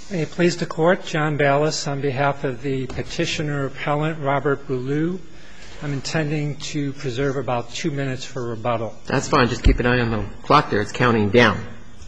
May it please the Court, John Ballas on behalf of the petitioner-appellant Robert Boullou. I'm intending to preserve about 2 minutes for rebuttal. That's fine. Just keep an eye on the clock there. It's counting down.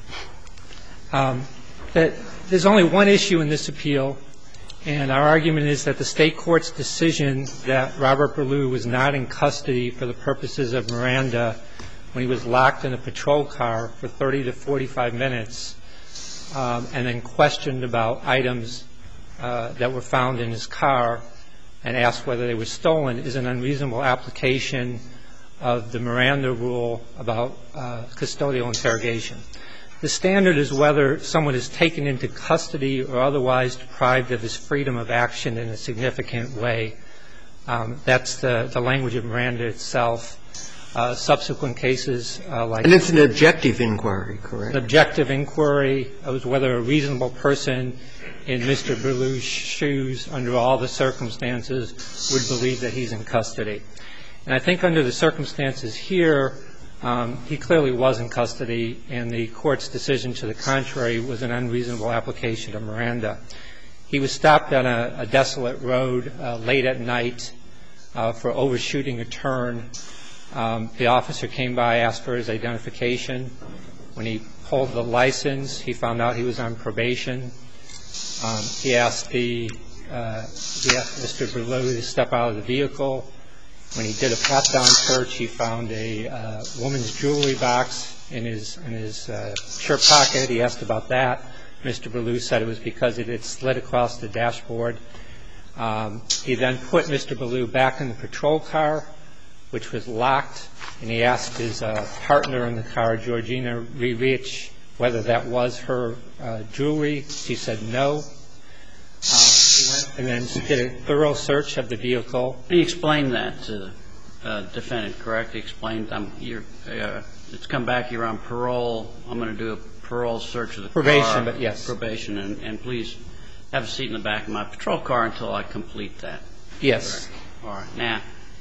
There's only one issue in this appeal, and our argument is that the state court's decision that Robert Boullou was not in custody for the purposes of Miranda when he was locked in a patrol car for 30 to 45 minutes and then questioned about items that were found in his car and asked whether they were stolen is an unreasonable application of the Miranda rule about custodial interrogation. The standard is whether someone is taken into custody or otherwise deprived of his freedom of action in a significant way. That's the language of Miranda itself. Subsequent cases like... And it's an objective inquiry, correct? An objective inquiry was whether a reasonable person in Mr. Boulou's shoes, under all the circumstances, would believe that he's in custody. And I think under the circumstances here, he clearly was in custody, and the Court's decision to the contrary was an unreasonable application of Miranda. He was stopped on a desolate road late at night for overshooting a turn. The officer came by, asked for his identification. When he pulled the license, he found out he was on probation. He asked Mr. Boulou to step out of the vehicle. When he did a pat-down search, he found a woman's jewelry box in his shirt pocket. He asked about that. Mr. Boulou said it was because it had slid across the dashboard. He then put Mr. Boulou back in the patrol car, which was locked, and he asked his partner in the car, Georgina Rerich, whether that was her jewelry. She said no. He went and then did a thorough search of the vehicle. He explained that to the defendant, correct? He explained, it's come back, you're on parole. I'm going to do a parole search of the car. Probation, but yes. Probation, and please have a seat in the back of my patrol car until I complete that. Yes. All right. Now,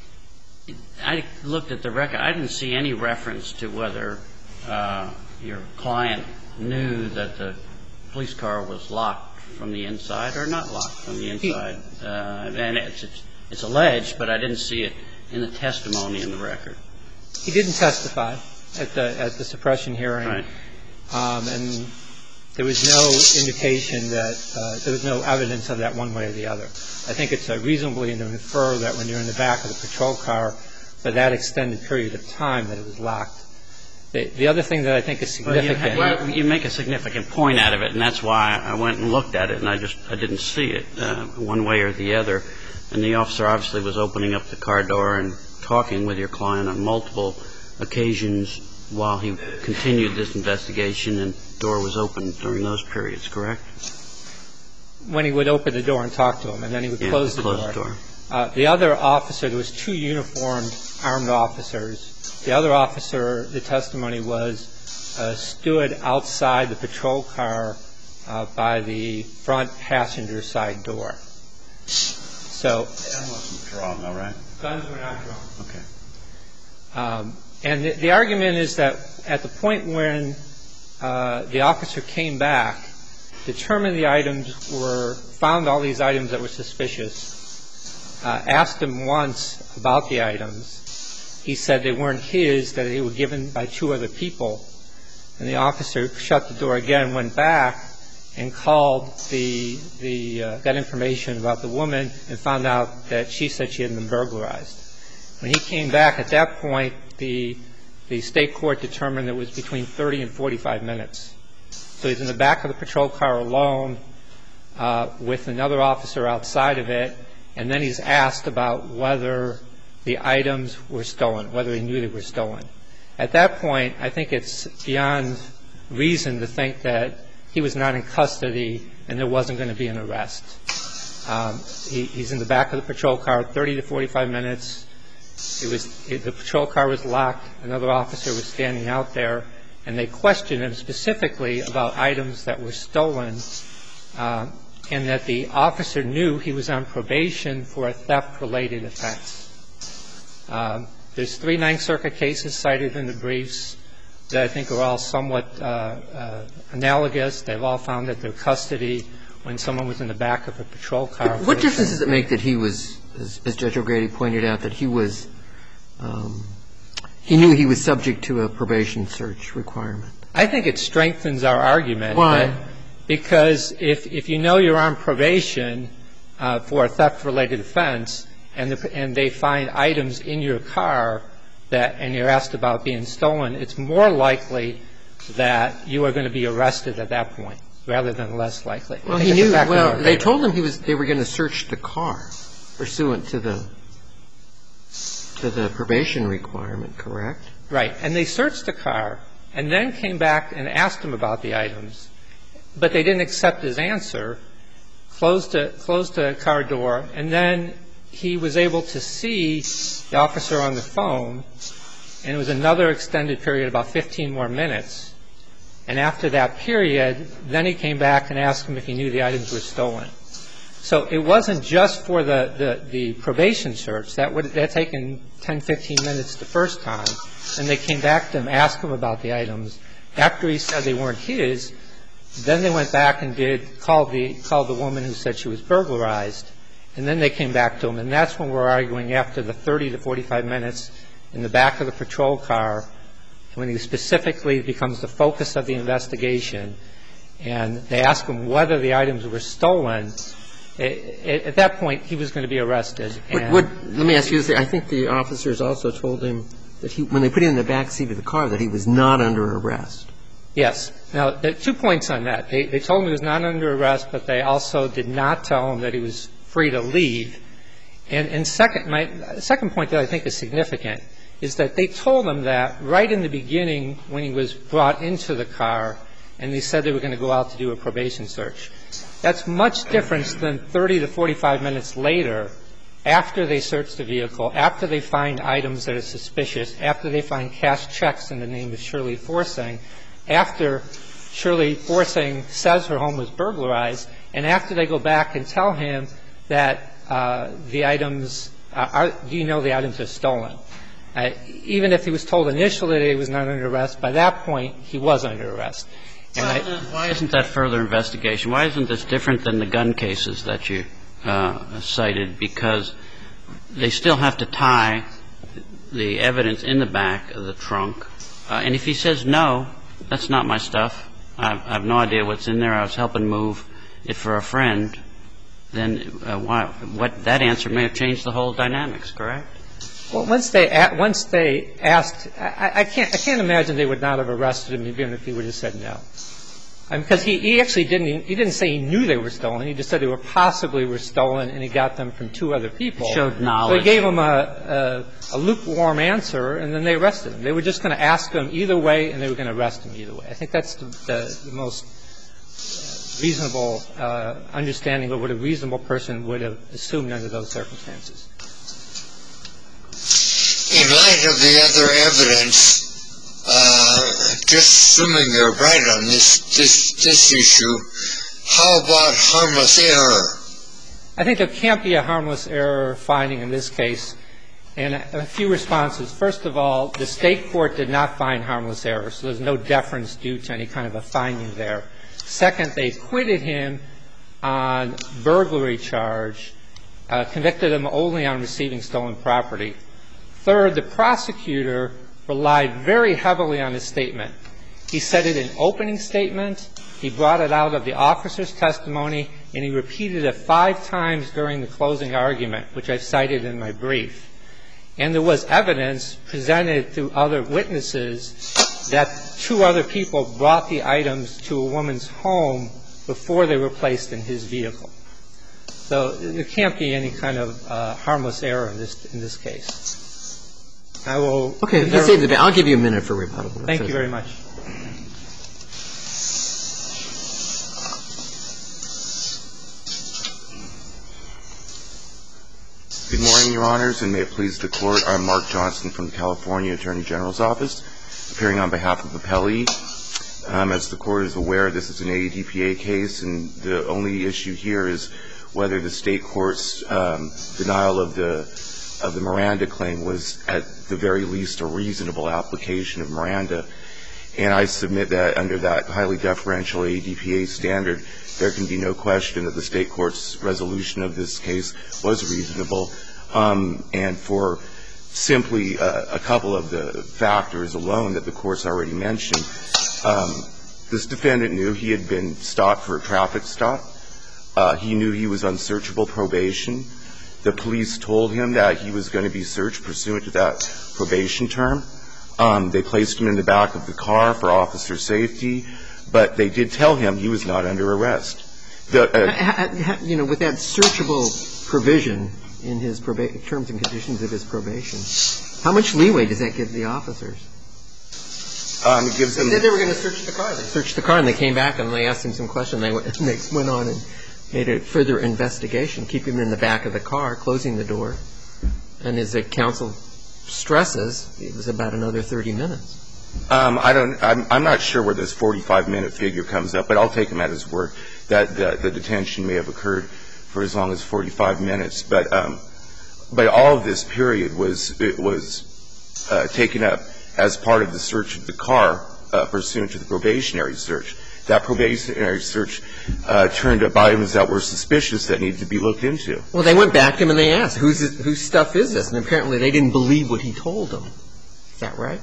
I looked at the record. I didn't see any reference to whether your client knew that the police car was locked from the inside or not locked from the inside. And it's alleged, but I didn't see it in the testimony in the record. He didn't testify at the suppression hearing. Right. And there was no indication that there was no evidence of that one way or the other. I think it's reasonably to infer that when you're in the back of the patrol car for that extended period of time that it was locked. The other thing that I think is significant. Well, you make a significant point out of it, and that's why I went and looked at it, and I didn't see it one way or the other. And the officer obviously was opening up the car door and talking with your client on multiple occasions while he continued this investigation, and the door was open during those periods, correct? When he would open the door and talk to him, and then he would close the door. The other officer, there was two uniformed armed officers. The other officer, the testimony was, stood outside the patrol car by the front passenger side door. So Guns wasn't drawn, though, right? Guns were not drawn. Okay. And the argument is that at the point when the officer came back, determined the items were, found all these items that were suspicious, asked him once about the items. He said they weren't his, that they were given by two other people. And the officer shut the door again, went back, and called that information about the woman and found out that she said she had been burglarized. When he came back at that point, the state court determined it was between 30 and 45 minutes. So he's in the back of the patrol car alone with another officer outside of it, and then he's asked about whether the items were stolen, whether he knew they were stolen. At that point, I think it's beyond reason to think that he was not in custody and there wasn't going to be an arrest. He's in the back of the patrol car 30 to 45 minutes. The patrol car was locked. Another officer was standing out there, and they questioned him specifically about items that were stolen and that the officer knew he was on probation for a theft-related offense. There's 3 Ninth Circuit cases cited in the briefs that I think are all somewhat analogous. They've all found that their custody when someone was in the back of a patrol car. What difference does it make that he was, as Judge O'Grady pointed out, that he was he knew he was subject to a probation search requirement? I think it strengthens our argument. Why? Because if you know you're on probation for a theft-related offense and they find items in your car and you're asked about being stolen, it's more likely that you are going to be arrested at that point rather than less likely. Well, he knew. Well, they told him they were going to search the car pursuant to the probation requirement, correct? Right. And they searched the car and then came back and asked him about the items, but they didn't accept his answer, closed the car door, and then he was able to see the officer on the phone, and it was another extended period, about 15 more minutes. And after that period, then he came back and asked him if he knew the items were stolen. So it wasn't just for the probation search. That would have taken 10, 15 minutes the first time. And they came back to him, asked him about the items. After he said they weren't his, then they went back and called the woman who said she was burglarized. And then they came back to him. And that's when we're arguing after the 30 to 45 minutes in the back of the patrol car, when he specifically becomes the focus of the investigation, and they ask him whether the items were stolen. At that point, he was going to be arrested. Let me ask you this. I think the officers also told him that when they put him in the back seat of the car, that he was not under arrest. Yes. Now, there are 2 points on that. They told him he was not under arrest, but they also did not tell him that he was free to leave. And second point that I think is significant is that they told him that right in the beginning when he was brought into the car and they said they were going to go out to do a probation search. That's much different than 30 to 45 minutes later, after they search the vehicle, after they find items that are suspicious, after they find cash checks in the name of Shirley Forsing, after Shirley Forsing says her home was burglarized, and after they go back and tell him that the items do you know the items are stolen? Even if he was told initially that he was not under arrest, by that point he was under arrest. Why isn't that further investigation? Why isn't this different than the gun cases that you cited? Because they still have to tie the evidence in the back of the trunk. And if he says, no, that's not my stuff, I have no idea what's in there, I was helping move it for a friend, then that answer may have changed the whole dynamics, correct? Well, once they asked, I can't imagine they would not have arrested him even if he would have said no. Because he actually didn't say he knew they were stolen. He just said they possibly were stolen, and he got them from 2 other people. He showed knowledge. So he gave them a lukewarm answer, and then they arrested him. They were just going to ask him either way, and they were going to arrest him either way. I think that's the most reasonable understanding of what a reasonable person would have assumed under those circumstances. In light of the other evidence, just assuming you're right on this issue, how about harmless error? I think there can't be a harmless error finding in this case. And a few responses. First of all, the State court did not find harmless error, so there's no deference due to any kind of a finding there. Second, they acquitted him on burglary charge, convicted him only on receiving stolen property. Third, the prosecutor relied very heavily on his statement. He said it in opening statement, he brought it out of the officer's testimony, and he repeated it 5 times during the closing argument, which I've cited in my brief. And there was evidence presented through other witnesses that 2 other people brought the items to a woman's home before they were placed in his vehicle. So there can't be any kind of harmless error in this case. I will. Okay. I'll give you a minute for rebuttal. Thank you very much. Good morning, Your Honors, and may it please the Court. I'm Mark Johnson from the California Attorney General's Office, appearing on behalf of Appellee. As the Court is aware, this is an AEDPA case, and the only issue here is whether the State court's denial of the Miranda claim was at the very least a reasonable application of Miranda. And I submit that under that highly deferential ADPA standard, there can be no question that the State court's resolution of this case was reasonable. And for simply a couple of the factors alone that the Court's already mentioned, this defendant knew he had been stopped for a traffic stop. He knew he was on searchable probation. The police told him that he was going to be searched pursuant to that probation term. They placed him in the back of the car for officer safety, but they did tell him he was not under arrest. With that searchable provision in his terms and conditions of his probation, how much leeway does that give the officers? It gives them. They said they were going to search the car. They searched the car, and they came back, and they asked him some questions. They went on and made a further investigation, keep him in the back of the car, closing the door. And as the counsel stresses, it was about another 30 minutes. I'm not sure where this 45-minute figure comes up, but I'll take him at his word that the detention may have occurred for as long as 45 minutes. But all of this period was taken up as part of the search of the car pursuant to the probationary search. That probationary search turned up items that were suspicious that needed to be looked into. Well, they went back to him and they asked, whose stuff is this? And apparently they didn't believe what he told them. Is that right?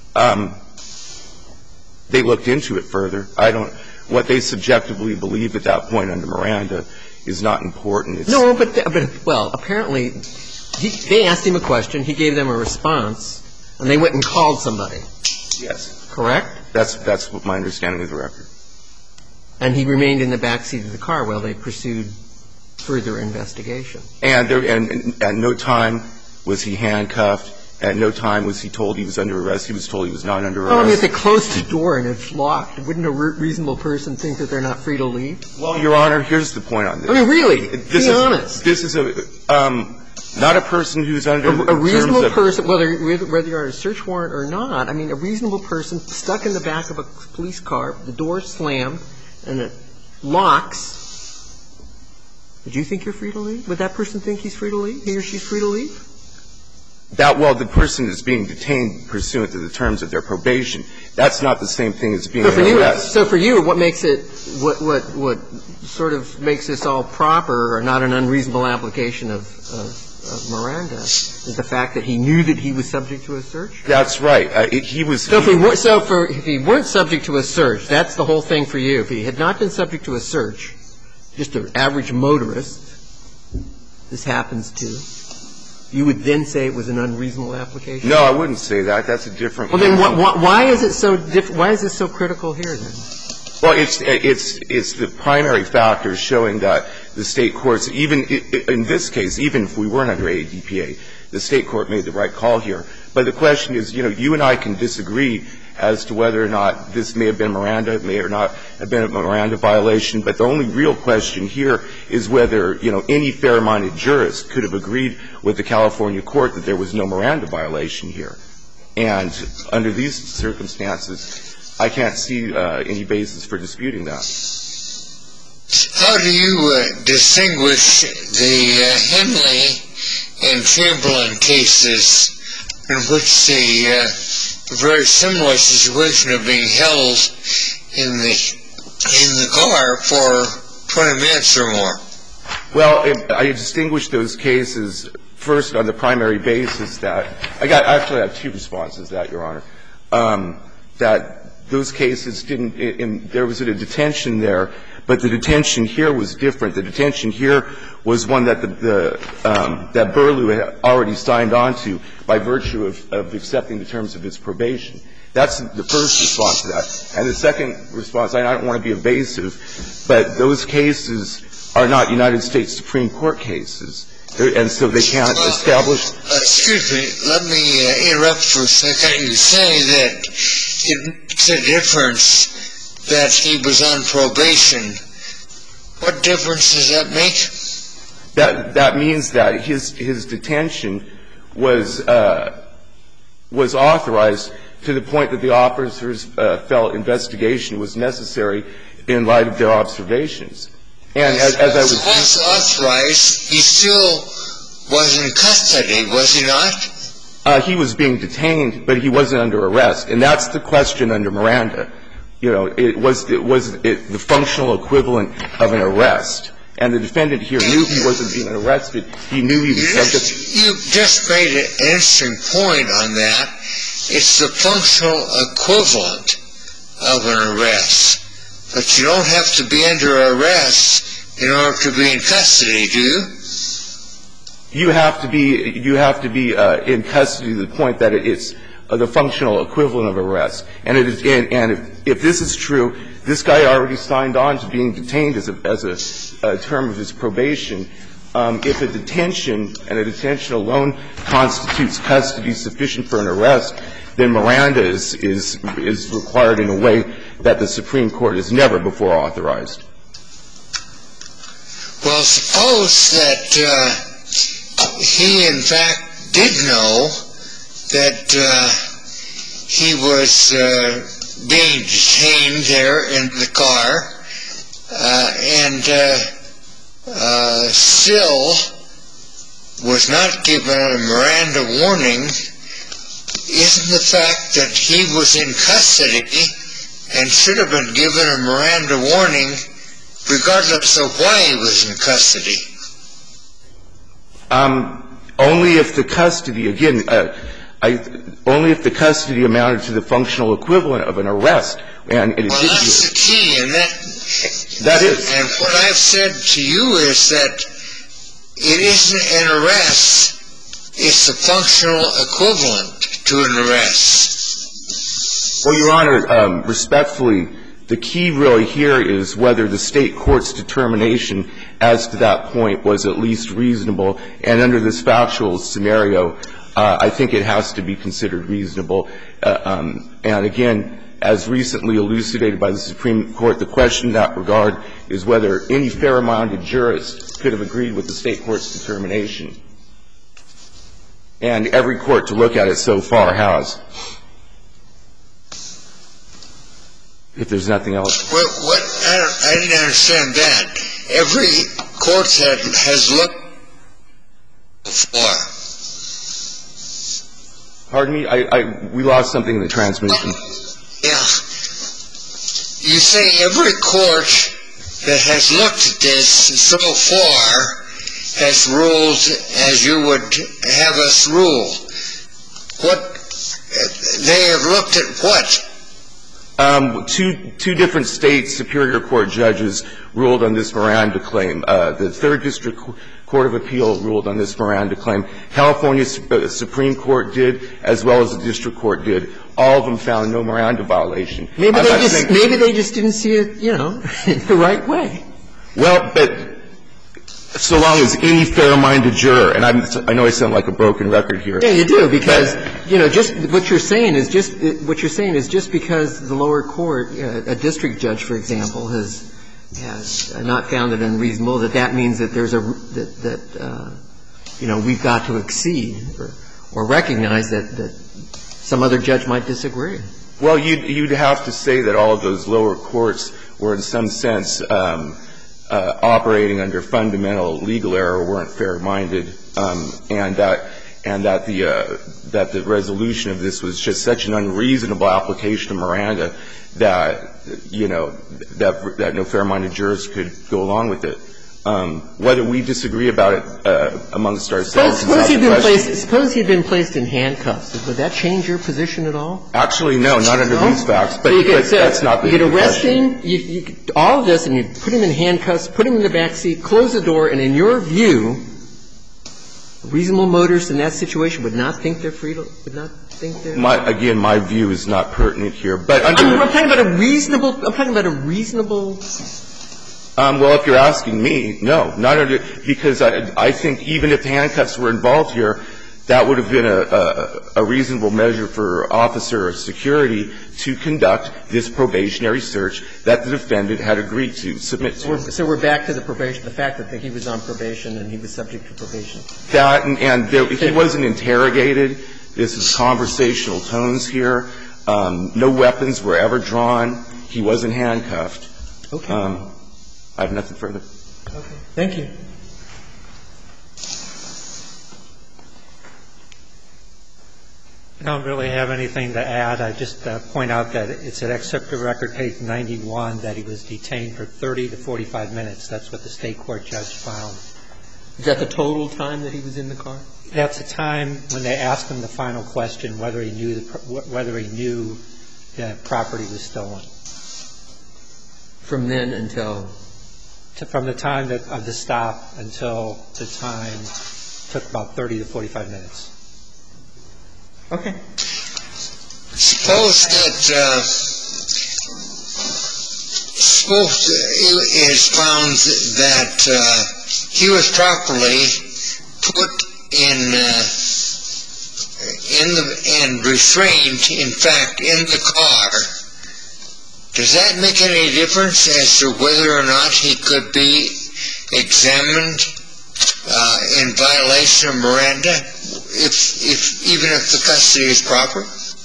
They looked into it further. What they subjectively believed at that point under Miranda is not important. No, but apparently they asked him a question, he gave them a response, and they went and called somebody. Yes. Correct? That's what my understanding of the record. And he remained in the back seat of the car while they pursued further investigation. And at no time was he handcuffed. At no time was he told he was under arrest. He was told he was not under arrest. Well, I mean, if they closed the door and it's locked, wouldn't a reasonable person think that they're not free to leave? Well, Your Honor, here's the point on this. I mean, really, be honest. This is not a person who's under a reasonable person, whether you're on a search warrant or not, I mean, a reasonable person stuck in the back of a police car, the door slammed, and it locks. Would you think you're free to leave? Would that person think he's free to leave? He or she's free to leave? The person is being detained pursuant to the terms of their probation. That's not the same thing as being under arrest. So for you, what makes it, what sort of makes this all proper or not an unreasonable application of Miranda is the fact that he knew that he was subject to a search? That's right. He was. So if he weren't subject to a search, that's the whole thing for you. If he had not been subject to a search, just an average motorist, this happens to, you would then say it was an unreasonable application? No, I wouldn't say that. That's a different. Well, then why is it so different? Why is it so critical here, then? Well, it's the primary factors showing that the State courts, even in this case, even if we weren't under ADPA, the State court made the right call here. But the question is, you and I can disagree as to whether or not this may have been Miranda, it may or not have been a Miranda violation. But the only real question here is whether, any fair-minded jurist could have agreed with the California court that there was no Miranda violation here. And under these circumstances, I can't see any basis for disputing that. How do you distinguish the Henley and Chamberlain cases in which the very similar situation of being held in the car for 20 minutes or more? Well, I distinguish those cases first on the primary basis that I actually have two responses to that, Your Honor. That those cases didn't – there was a detention there, but the detention here was different. The detention here was one that that Burlew had already signed on to by virtue of accepting the terms of his probation. That's the first response to that. And the second response, I don't want to be evasive, but those cases are not United States Supreme Court cases. And so they can't establish. Excuse me. Let me interrupt for a second. You say that it's a difference that he was on probation. What difference does that make? That means that his detention was authorized to the point that the officers felt investigation was necessary in light of their observations. And as I was authorized, he still was in custody, was he not? He was being detained, but he wasn't under arrest. And that's the question under Miranda. You know, it was the functional equivalent of an arrest. And the defendant here knew he wasn't being arrested. He knew he was subject. You just made an interesting point on that. It's the functional equivalent of an arrest. But you don't have to be under arrest in order to be in custody, do you? You have to be in custody to the point that it's the functional equivalent of arrest. And if this is true, this guy already signed on to being detained as a term of his probation. If a detention and a detention alone constitutes custody sufficient for an arrest, then Miranda is required in a way that the Supreme Court has never before authorized. Well, suppose that he, in fact, did know that he was being detained there in the car and still was not given a Miranda warning. Isn't the fact that he was in custody and should have been given a Miranda warning regardless of why he was in custody? Only if the custody, again, only if the custody amounted to the functional equivalent of an arrest. And it is. Well, that's the key, and that is. And what I've said to you is that it isn't an arrest. It's the functional equivalent to an arrest. Well, Your Honor, respectfully, the key really here is whether the State court's determination as to that point was at least reasonable. And under this factual scenario, I think it has to be considered reasonable. And again, as recently elucidated by the Supreme Court, the question in that regard is whether any fair-minded jurist could have agreed with the State court's determination. And every court to look at it so far has. If there's nothing else. Well, I didn't understand that. Every court has looked before. Pardon me? We lost something in the transmission. Yeah. You say every court that has looked at this so far has ruled as you would have us rule. They have looked at what? Two different State Superior Court judges ruled on this Miranda claim. The Third District Court of Appeal ruled on this Miranda claim. California Supreme Court did, as well as the District Court did. All of them found no Miranda violation. Maybe they just didn't see it, you know, the right way. Well, but so long as any fair-minded juror, and I know I sound like a broken record here. Yeah, you do, because, you know, just what you're saying is just because the lower court, a district judge, for example, has not found it unreasonable, that means that there's you know, we've got to exceed or recognize that some other judge might disagree. Well, you'd have to say that all of those lower courts were in some sense operating under fundamental legal error, weren't fair-minded, and that the resolution of this was just such an unreasonable application of Miranda that, you know, that no fair-minded jurors could go along with it. Whether we disagree about it amongst ourselves is not the question. Suppose he'd been placed in handcuffs. Would that change your position at all? Actually, no, not under these facts. But that's not the question. You could arrest him, all of this, and you put him in handcuffs, put him in the back seat, close the door, and in your view, reasonable motorists in that situation would not think they're free to – would not think they're – Again, my view is not pertinent here. But I'm talking about a reasonable – well, if you're asking me, no, not under – because I think even if handcuffs were involved here, that would have been a reasonable measure for officer of security to conduct this probationary search that the defendant had agreed to submit to. So we're back to the probation, the fact that he was on probation and he was subject to probation. That, and he wasn't interrogated. This is conversational tones here. No weapons were ever drawn. He wasn't handcuffed. Okay. I have nothing further. Okay. Thank you. I don't really have anything to add. I just point out that it's an excerpt of record page 91 that he was detained for 30 to 45 minutes. That's what the state court judge found. Is that the total time that he was in the car? That's the time when they asked him the final question, whether he knew that property was stolen. From then until? From the time of the stop until the time took about 30 to 45 minutes. Okay. Suppose it is found that he was properly put and restrained, in fact, in the car. Does that make any difference as to whether or not he could be examined in violation of Miranda, even if the custody is proper?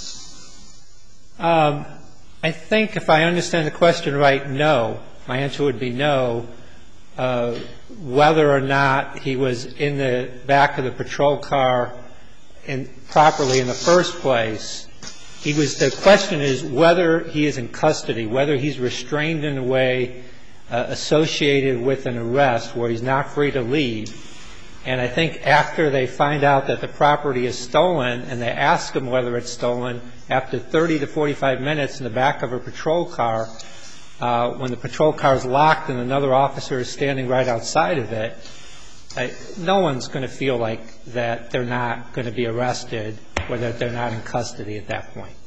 I think if I understand the question right, no. My answer would be no. Whether or not he was in the back of the patrol car properly in the first place, the question is whether he is in custody, whether he's restrained in a way associated with an arrest where he's not free to leave. And I think after they find out that the property is stolen and they ask him whether it's stolen, after 30 to 45 minutes in the back of a patrol car, when the patrol car is locked and another officer is standing right outside of it, no one's going to feel like that they're not going to be arrested or that they're not in custody at that point.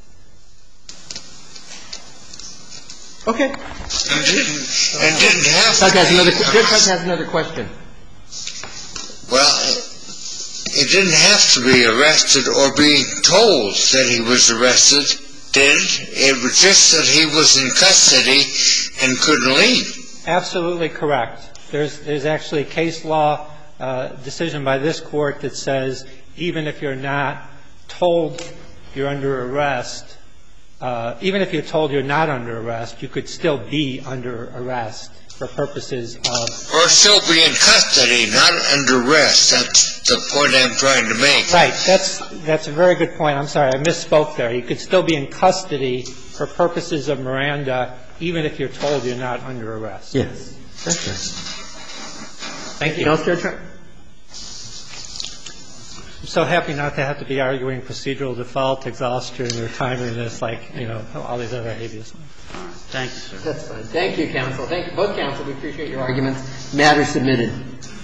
Okay. And didn't have to Judge has another question. Well, he didn't have to be arrested or be told that he was arrested, did it? It was just that he was in custody and couldn't leave. Absolutely correct. There's actually a case law decision by this court that says even if you're not told you're under arrest, even if you're told you're not under arrest, you could still be under arrest for purposes of... Or still be in custody, not under arrest. That's the point I'm trying to make. Right. That's a very good point. I'm sorry. I misspoke there. You could still be in custody for purposes of Miranda even if you're told you're not under arrest. Yes. That's right. Thank you. I'm so happy not to have to be arguing procedural default, exhaustion, or timeliness like, all these other habeas ones. Thank you, sir. That's fine. Thank you, counsel. Thank you, both counsel. We appreciate your arguments. Matter submitted.